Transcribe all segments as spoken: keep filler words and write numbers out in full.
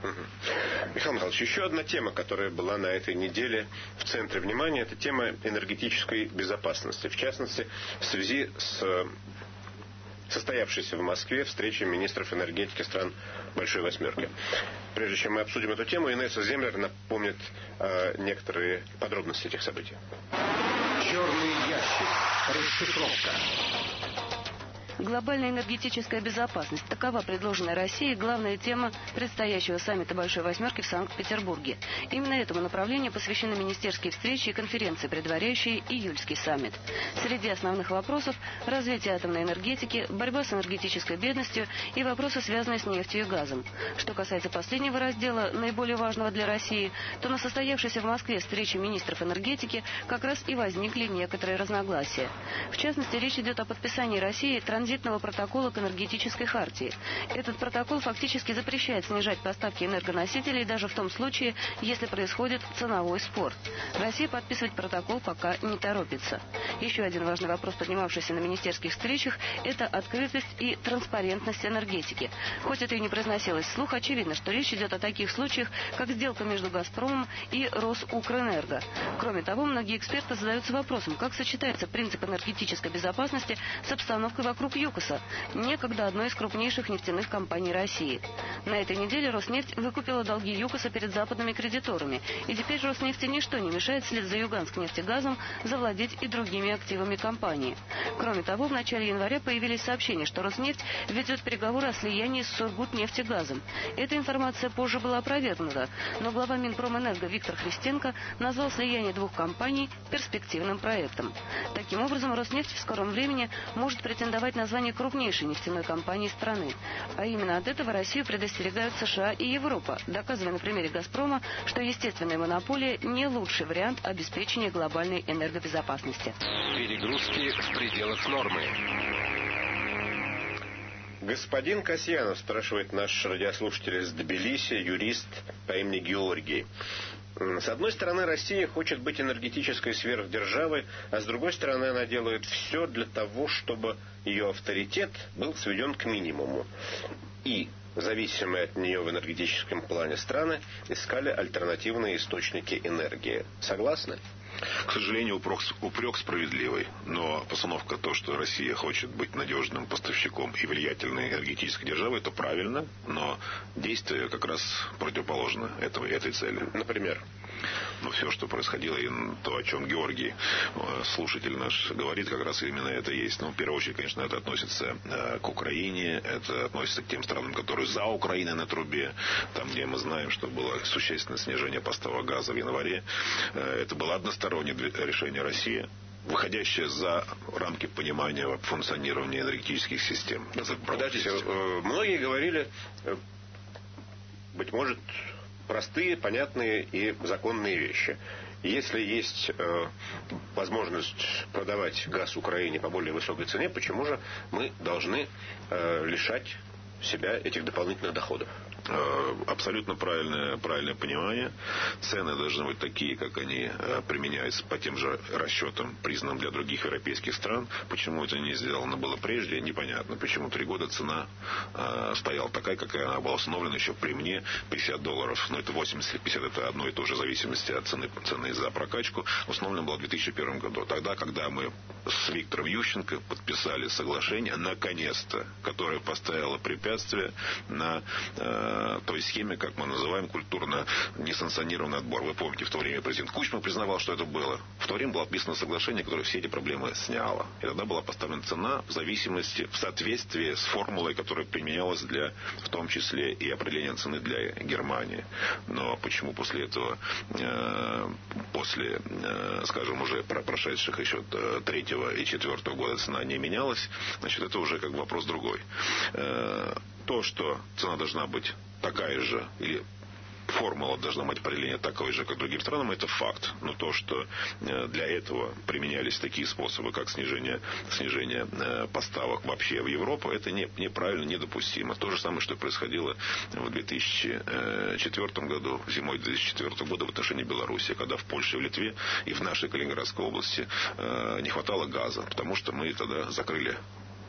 Михаил Михайлович, еще одна тема, которая была на этой неделе в центре внимания, это тема энергетической безопасности. В частности, в связи с состоявшейся в Москве встречей министров энергетики стран Большой Восьмерки. Прежде чем мы обсудим эту тему, Инесса Землер напомнит э, некоторые подробности этих событий. Черный ящик. Расшифровка. Глобальная энергетическая безопасность. Такова предложенная Россией главная тема предстоящего саммита Большой Восьмерки в Санкт-Петербурге. Именно этому направлению посвящены министерские встречи и конференции, предваряющие июльский саммит. Среди основных вопросов – развитие атомной энергетики, борьба с энергетической бедностью и вопросы, связанные с нефтью и газом. Что касается последнего раздела, наиболее важного для России, то на состоявшейся в Москве встрече министров энергетики как раз и возникли некоторые разногласия. В частности, речь идет о подписании России транзитного протокола к энергетической хартии. Этот протокол фактически запрещает снижать поставки энергоносителей даже в том случае, если происходит ценовой спор. Россия подписывать протокол пока не торопится. Еще один важный вопрос, поднимавшийся на министерских встречах, это открытость и транспарентность энергетики. Хоть это и не произносилось вслух, очевидно, что речь идет о таких случаях, как сделка между «Газпромом» и «Росукрэнерго». Кроме того, многие эксперты задаются вопросом, как сочетается принцип энергетической безопасности с обстановкой вокруг ЮКОСа, некогда одной из крупнейших нефтяных компаний России. На этой неделе Роснефть выкупила долги ЮКОСа перед западными кредиторами, и теперь Роснефти ничто не мешает вслед за Юганск-нефтегазом завладеть и другими активами компании. Кроме того, в начале января появились сообщения, что Роснефть ведет переговоры о слиянии с Сургутнефтегазом. Эта информация позже была опровергнута, но глава Минпромэнерго Виктор Христенко назвал слияние двух компаний перспективным проектом. Таким образом, Роснефть в скором времени может претендовать на название крупнейшей нефтяной компании страны. А именно от этого Россию предостерегают США и Европа, доказывая на примере «Газпрома», что естественная монополия не лучший вариант обеспечения глобальной энергобезопасности. Перегрузки в пределах нормы. Господин Касьянов, спрашивает наш радиослушатель из Тбилиси, юрист по имени Георгий. С одной стороны, Россия хочет быть энергетической сверхдержавой, а с другой стороны, она делает все для того, чтобы ее авторитет был сведен к минимуму. И зависимые от нее в энергетическом плане страны искали альтернативные источники энергии. Согласны? К сожалению, упрек, упрек справедливый, но постановка то, что Россия хочет быть надежным поставщиком и влиятельной энергетической державой, это правильно, но действие как раз противоположно этого, этой цели. Например? Ну, все, что происходило, и то, о чем Георгий, слушатель наш, говорит, как раз именно это есть. Ну, в первую очередь, конечно, это относится э, к Украине, это относится к тем странам, которые за Украиной на трубе, там, где мы знаем, что было существенное снижение поставок газа в январе. Э, это было одностороннее решение России, выходящее за рамки понимания функционирования энергетических систем. Подождите, многие говорили, быть может, простые, понятные и законные вещи. Если есть э, возможность продавать газ Украине по более высокой цене, почему же мы должны э, лишать себя этих дополнительных доходов? Абсолютно правильное, правильное понимание. Цены должны быть такие, как они применяются по тем же расчетам, признанным для других европейских стран. Почему это не сделано было прежде, непонятно. Почему три года цена э, стояла такая, какая она была установлена еще при мне, пятьдесят долларов. Но это восемьдесят, пятьдесят это одно и то же, в зависимости от цены, цены за прокачку. Установлено было в две тысячи первом году. Тогда, когда мы с Виктором Ющенко подписали соглашение, наконец-то, которое поставило препятствие на э, той схеме, как мы называем, культурно несанкционированный отбор. Вы помните, в то время президент Кучма признавал, что это было. В то время было подписано соглашение, которое все эти проблемы сняло. И тогда была поставлена цена в зависимости, в соответствии с формулой, которая применялась для, в том числе, и определения цены для Германии. Но почему после этого, э, после, э, скажем, уже прошедших еще третьего и четвертого года цена не менялась, значит, это уже как бы вопрос другой. Э, то, что цена должна быть такая же, или формула должна быть определения такой же, как другим странам, это факт. Но то, что для этого применялись такие способы, как снижение, снижение поставок вообще в Европу, это не, неправильно, недопустимо. То же самое, что происходило в две тысячи четвёртом году, зимой две тысячи четвёртого года в отношении Беларуси, когда в Польше, в Литве и в нашей Калининградской области не хватало газа, потому что мы тогда закрыли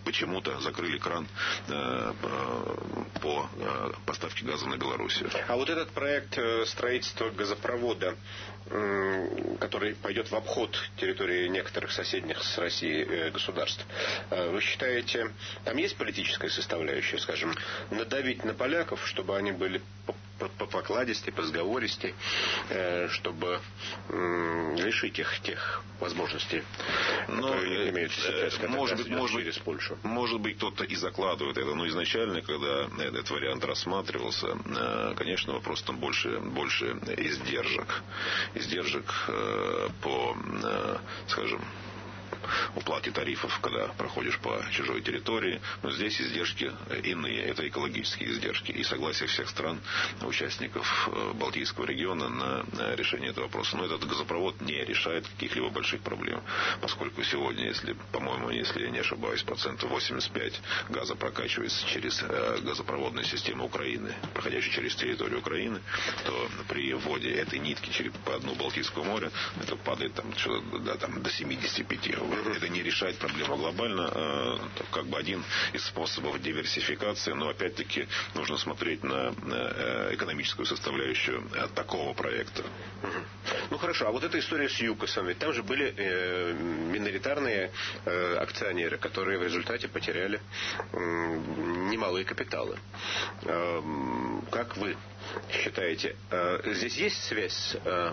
почему-то закрыли кран э, по э, поставке газа на Белоруссию. А вот этот проект строительства газопровода, который пойдет в обход территории некоторых соседних с Россией государств, вы считаете, там есть политическая составляющая, скажем, надавить на поляков, чтобы они были покладистей, позговористей, чтобы лишить их тех возможностей, которые имеют сейчас, может быть, может через Польшу? Может быть, кто-то и закладывает это, но изначально, когда этот вариант рассматривался, конечно, вопрос там больше, больше издержек. Издержек по, скажем, уплате тарифов, когда проходишь по чужой территории. Но здесь издержки иные. Это экологические издержки. И согласие всех стран, участников Балтийского региона на решение этого вопроса. Но этот газопровод не решает каких-либо больших проблем. Поскольку сегодня, если, по-моему, если я не ошибаюсь, процентов восемьдесят пять газа прокачивается через газопроводную систему Украины, проходящую через территорию Украины, то при вводе этой нитки через, по дну Балтийского моря это падает там, что, да, там, до семьдесят пять. Это не решает проблему глобально, как бы один из способов диверсификации, но опять-таки нужно смотреть на экономическую составляющую такого проекта. Ну хорошо, а вот эта история с ЮКОСом, ведь там же были э, миноритарные э, акционеры, которые в результате потеряли э, немалые капиталы. Э, как вы считаете, э, здесь есть связь с э,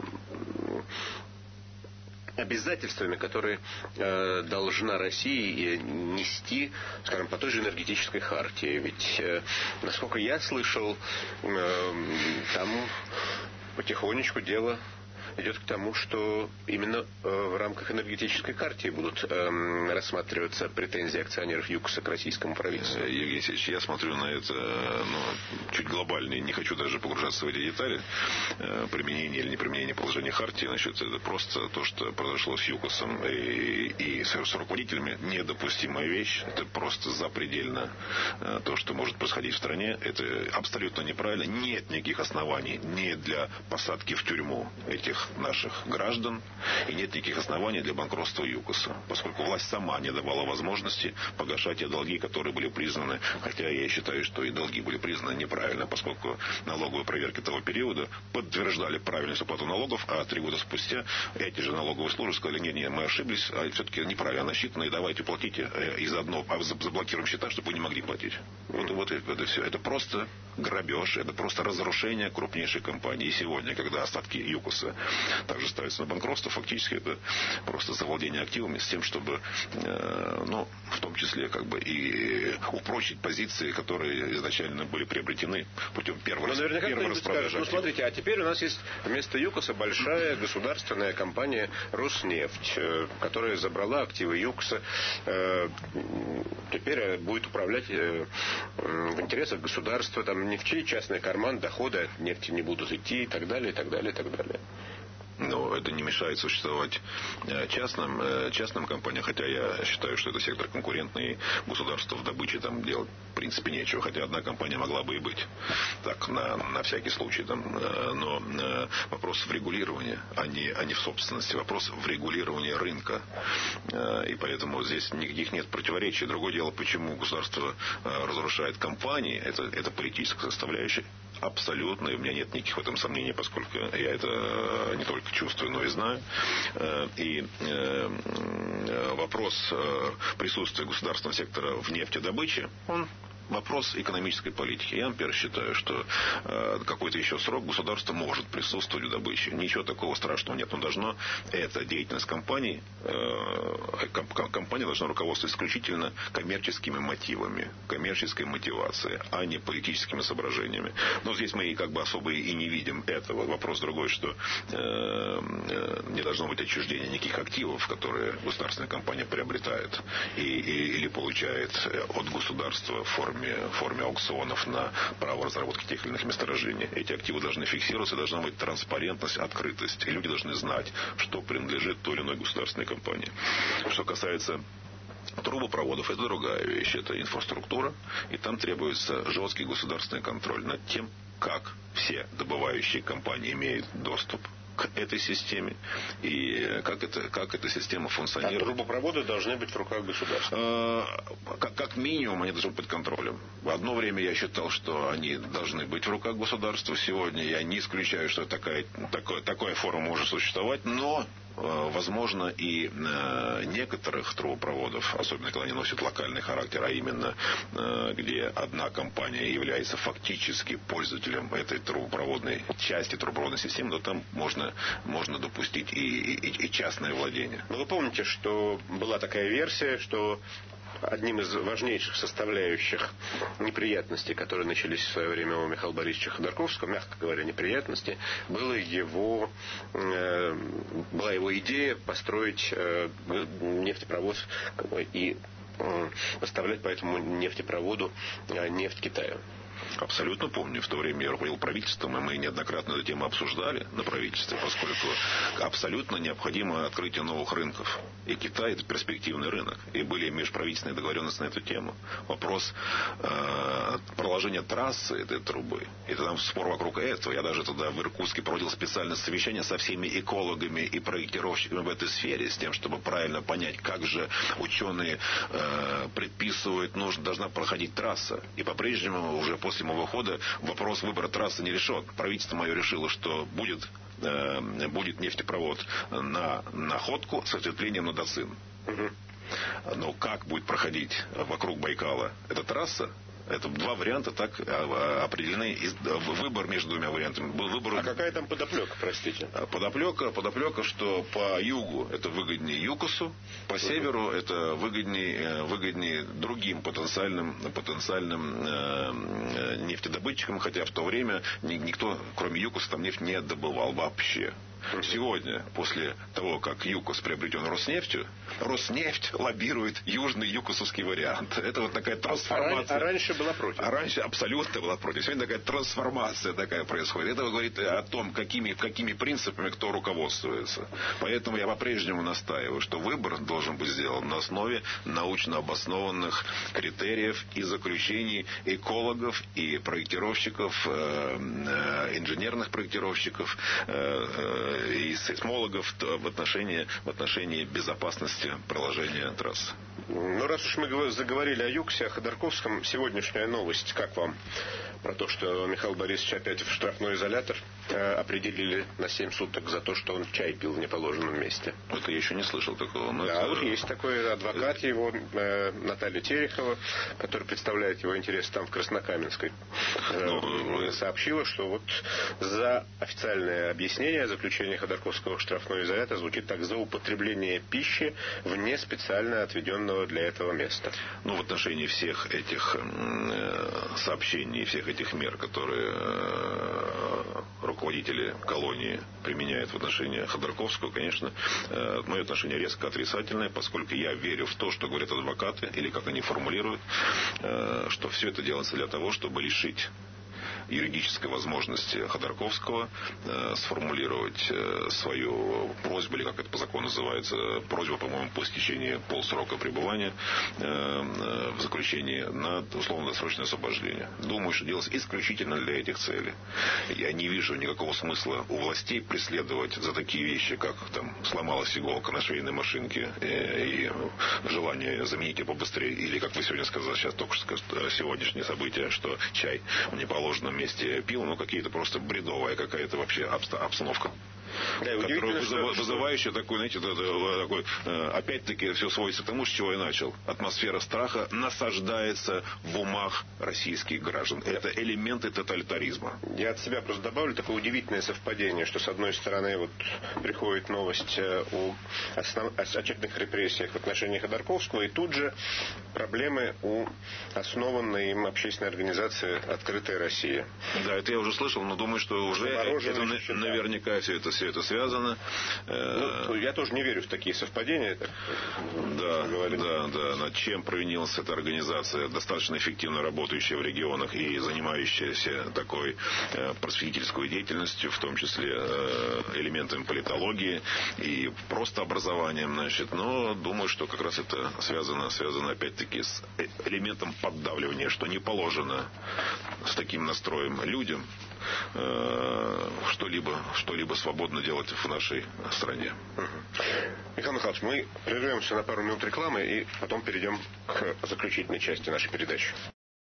обязательствами, которые э, должна Россия нести, скажем, по той же энергетической хартии? Ведь, э, насколько я слышал, э, там потихонечку дело идет к тому, что именно э, в рамках энергетической хартии будут э, рассматриваться претензии акционеров ЮКОСа к российскому правительству. Евгений Алексеевич, я смотрю на это ну, чуть глобальнее, не хочу даже погружаться в эти детали, э, применение или неприменение положения хартии. Значит, это просто то, что произошло с ЮКОСом и, и с, с руководителями, недопустимая вещь. Это просто запредельно э, то, что может происходить в стране. Это абсолютно неправильно. Нет никаких оснований ни для посадки в тюрьму этих наших граждан, и нет никаких оснований для банкротства ЮКОСа, поскольку власть сама не давала возможности погашать те долги, которые были признаны, хотя я считаю, что и долги были признаны неправильно, поскольку налоговые проверки того периода подтверждали правильность уплаты налогов, а три года спустя эти же налоговые службы сказали: нет, нет, мы ошиблись, а все-таки неправильно насчитано, и давайте платите, и заодно заблокируем счета, чтобы вы не могли платить. Вот, вот это все. Это просто грабеж, это просто разрушение крупнейшей компании. И сегодня, когда остатки ЮКОСа также ставится на банкротство, фактически это просто завладение активами с тем, чтобы, э, ну, в том числе, как бы и упрочить позиции, которые изначально были приобретены путем первого, ну, наверняка первого распродажи скажет, ну, смотрите, а теперь у нас есть вместо ЮКОСа большая государственная компания «Роснефть», которая забрала активы ЮКОСа, э, теперь будет управлять э, в интересах государства, там ни в чей частный карман доходы от нефти не будут идти и так далее, и так далее, и так далее. Но это не мешает существовать частным, частным компаниям, хотя я считаю, что это сектор конкурентный, государство в добыче там делать в принципе нечего, хотя одна компания могла бы и быть, так, на, на всякий случай. Там, но вопрос в регулировании, а не, а не в собственности, вопрос в регулировании рынка. И поэтому здесь никаких нет противоречий. Другое дело, почему государство разрушает компании, это, это политическая составляющая. Абсолютно, и у меня нет никаких в этом сомнений, поскольку я это не только чувствую, но и знаю. И вопрос присутствия государственного сектора в нефтедобыче, он вопрос экономической политики. Я, например, считаю, что э, какой-то еще срок государство может присутствовать в добыче. Ничего такого страшного нет. Но должно, это деятельность компании, э, комп, компания должна руководствоваться исключительно коммерческими мотивами, коммерческой мотивацией, а не политическими соображениями. Но здесь мы как бы особо и не видим этого. Вопрос другой, что э, э, не должно быть отчуждения никаких активов, которые государственная компания приобретает и, и, или получает от государства в форме в форме аукционов на право разработки тех или иных месторождений. Эти активы должны фиксироваться, должна быть транспарентность, открытость. И люди должны знать, что принадлежит той или иной государственной компании. Что касается трубопроводов, это другая вещь. Это инфраструктура. И там требуется жесткий государственный контроль над тем, как все добывающие компании имеют доступ к этой системе и как, это, как эта система функционирует. А трубопроводы должны быть в руках государства? Как, как минимум они должны быть под контролем. В одно время я считал, что они должны быть в руках государства. Сегодня я не исключаю, что такая, такое, такая форма может существовать, но возможно, и некоторых трубопроводов, особенно когда они носят локальный характер, а именно где одна компания является фактически пользователем этой трубопроводной части трубопроводной системы, то там можно, можно допустить и, и, и частное владение. Но вы помните, что была такая версия, что одним из важнейших составляющих неприятностей, которые начались в свое время у Михаила Борисовича Ходорковского, мягко говоря, неприятности, было его, э, была его идея построить э, нефтепровод и э, поставлять по этому нефтепроводу э, нефть Китаю. Абсолютно помню. В то время я руководил правительством, и мы неоднократно эту тему обсуждали на правительстве, поскольку абсолютно необходимо открытие новых рынков. И Китай – это перспективный рынок. И были межправительственные договоренности на эту тему. Вопрос э, проложения трассы этой трубы. И там спор вокруг этого. Я даже тогда в Иркутске проводил специальное совещание со всеми экологами и проектировщиками в этой сфере, с тем, чтобы правильно понять, как же ученые э, предписывают, нужно, должна проходить трасса. И по-прежнему уже после моего ухода вопрос выбора трассы не решен. Правительство мое решило, что будет, э, будет нефтепровод на Находку с ответвлением на Дацин. Угу. Но как будет проходить вокруг Байкала эта трасса? Это два варианта так определены. Выбор между двумя вариантами был выбор. А какая там подоплека, простите? Подоплека, подоплека, что по югу это выгоднее ЮКОСу, по северу это выгоднее, выгоднее другим потенциальным, потенциальным э, нефтедобытчикам, хотя в то время никто, кроме ЮКОСа, там нефть не добывал вообще. Сегодня, после того, как ЮКОС приобретен Роснефтью, Роснефть лоббирует южный юкосовский вариант. Это вот такая трансформация. А, а раньше была против? А раньше абсолютно была против. Сегодня такая трансформация такая происходит. Это говорит о том, какими, какими принципами кто руководствуется. Поэтому я по-прежнему настаиваю, что выбор должен быть сделан на основе научно обоснованных критериев и заключений экологов и проектировщиков, инженерных проектировщиков, и сейсмологов в отношении, в отношении безопасности проложения трасс. Ну, раз уж мы заговорили о ЮКСе, о Ходорковском, сегодняшняя новость, как вам? Про то, что Михаил Борисович опять в штрафной изолятор э, определили на семь суток за то, что он чай пил в неположенном месте. Это я еще не слышал такого. Но да, это... вот есть такой адвокат его, э, Наталья Терехова, который представляет его интересы там в Краснокаменской, э, ну, сообщила, что вот за официальное объяснение заключения Ходорковского в штрафной изолятор звучит так: за употребление пищи вне специально отведенного для этого места. Ну, в отношении всех этих э, сообщений, всех этих мер, которые э, руководители колонии применяют в отношении Ходорковского, конечно, э, мое отношение резко отрицательное, поскольку я верю в то, что говорят адвокаты, или как они формулируют, э, что все это делается для того, чтобы лишить юридической возможности Ходорковского э, сформулировать э, свою просьбу, или как это по закону называется, просьбу, по-моему, по истечении полсрока пребывания э, э, в заключении на условно-досрочное освобождение. Думаю, что делать исключительно для этих целей. Я не вижу никакого смысла у властей преследовать за такие вещи, как там сломалась иголка на швейной машинке э, и желание заменить ее побыстрее, или, как вы сегодня сказали, сейчас только что сегодняшнее событие, что чай в неположенном месте пил, ну, какие-то просто бредовая какая-то вообще обстановка. Да, которая вызыв, вызывающая такой, знаете, такой, опять-таки все сводится к тому, с чего я начал. Атмосфера страха насаждается в умах российских граждан. Это элементы тоталитаризма. Я от себя просто добавлю такое удивительное совпадение, что с одной стороны вот приходит новость о основ... очередных репрессиях в отношении Ходорковского, и тут же проблемы у основанной им общественной организации «Открытая Россия». Да, это я уже слышал, но думаю, что уже это, наверняка все это все это связано. Ну, я тоже не верю в такие совпадения. Это да, да, да. Над чем провинилась эта организация, достаточно эффективно работающая в регионах и занимающаяся такой э, просветительской деятельностью, в том числе э, элементами политологии и просто образованием, значит. Но думаю, что как раз это связано, связано опять-таки с элементом поддавливания, что не положено с таким настроем людям э, что-либо, что-либо свободно делать в нашей стране. Угу. Михаил Михайлович, мы прервемся на пару минут рекламы и потом перейдем к заключительной части нашей передачи.